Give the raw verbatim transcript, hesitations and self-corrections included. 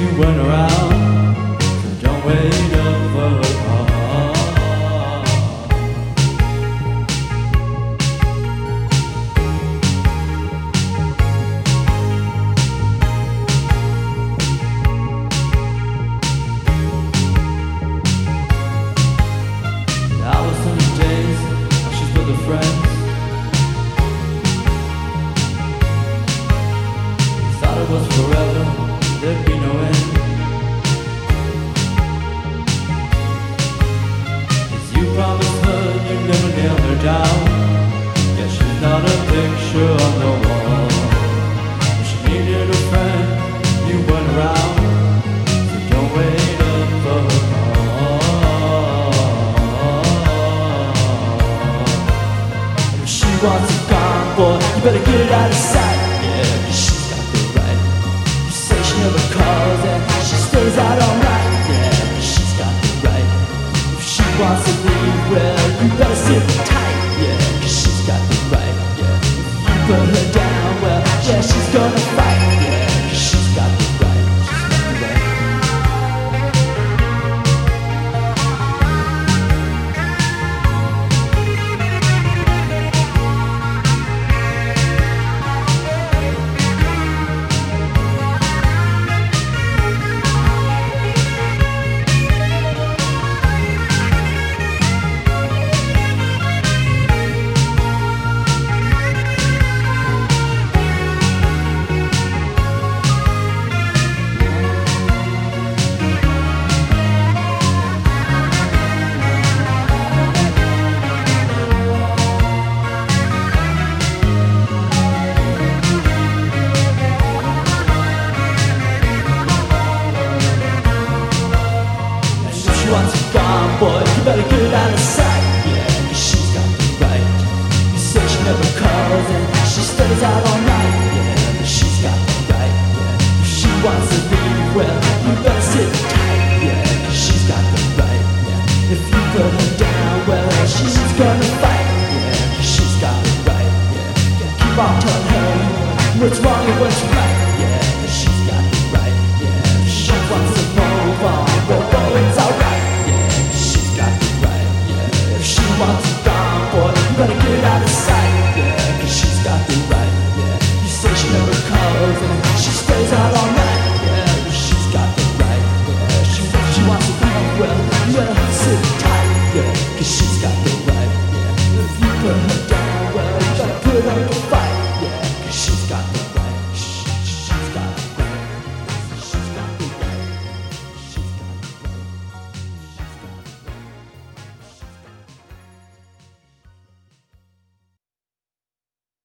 you went around, so don't wait up for her call. Hours and days, she's with her friends. Thought it was forever, there'd be no end. Cause you promised her you'd never nail her down. Guess she's not a picture on the wall. If she needed a friend, you went around, so don't wait up for her call. If she wants you gone, boy, you better get it out of sight. Yeah, cause she's got the right. You say she never calls and she stays out all night. Yeah, cause she's got the right. If she wants to leave, well, you better sit tight. Yeah, cause she's got the right. Yeah, if you put her down, well, yeah, she's gonna fight. Yeah, cause she's got the right. She's got the right. Once you're gone, boy, you better get it out of sight. Yeah, cause she's got the right. You say she never calls and she stays out all night. Yeah, but she's got the right. Yeah, if she wants to leave, well, you better sit tight. Yeah, cause she's got the right. Yeah, if you put her down, well, she's gonna fight. Yeah, cause she's got the right. Yeah, keep on telling her what's wrong and what's right. Yeah, cause she's got the right. Yeah, if she wants to move on, well, well, it's alright. Once you're gone, boy, you better get it out of sight. Yeah, cause she's got the right. Yeah, you say she never calls and she stays out all night.